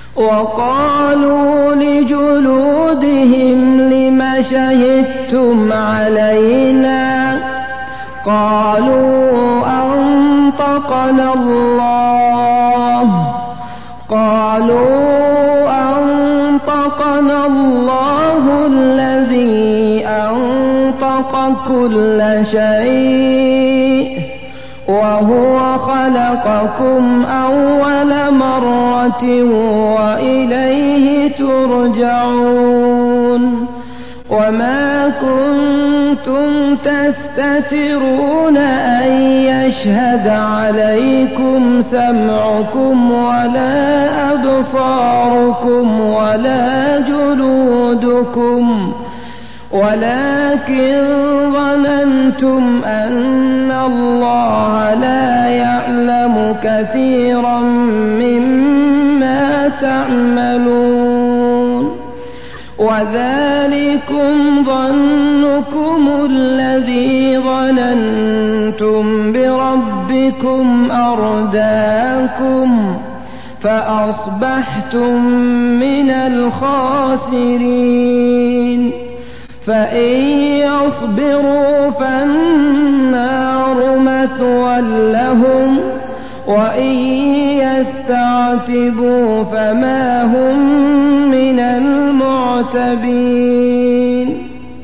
وقالوا لجلودهم لم شهدتم علينا قالوا أنطقنا الله الذي أنطق كل شيء وهو خلقكم أول مرة وإليه ترجعون وما كنتم تستترون أن يشهد عليكم سمعكم ولا أبصاركم ولا جلودكم ولكن ظننتم أن الله لا يعلم كثيرا مما تعملون وذلكم ظنكم الذي ظننتم بربكم أرداكم فأصبحتم من الخاسرين فإن يصبروا فالنار مثوى لهم وإن يستعتبوا فما هم من المعتبين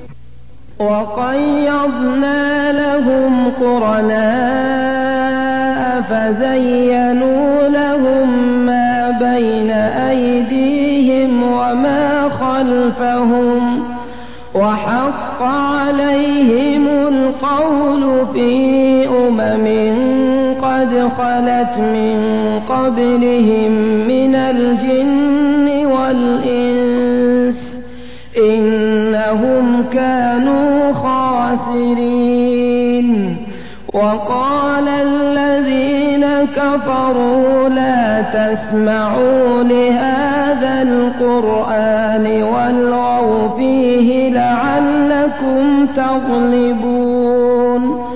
وقيضنا لهم قرناء فزينوا لهم ما بين أيديهم وما خلفهم وحق عليهم القول في قد خلت من قبلهم من الجن والإنس إنهم كانوا خاسرين وقال الذين كفروا لا تسمعوا لهذا القرآن والغوا فيه لعلكم تغلبون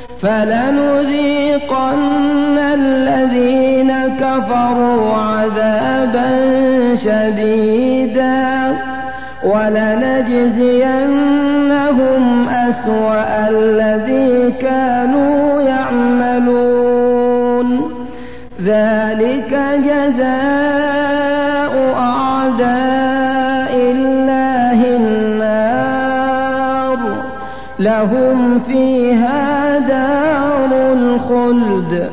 فلنذيقن الذين كفروا عذابا شديدا ولنجزينهم أسوأ الذي كانوا يعملون ذلك جزاء أعداء الله النار لهم فيها دار الخلد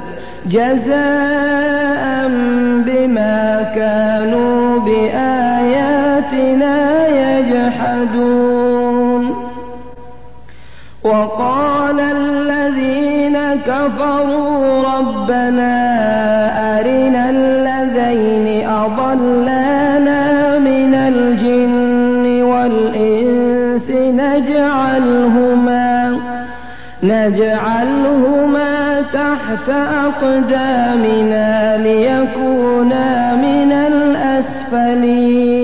جزاء بما كانوا بآياتنا يجحدون وقال الذين كفروا ربنا أرنا الذين أضلانا من الجن والإنس نجعلهما تحت أقدامنا ليكونا من الأسفلين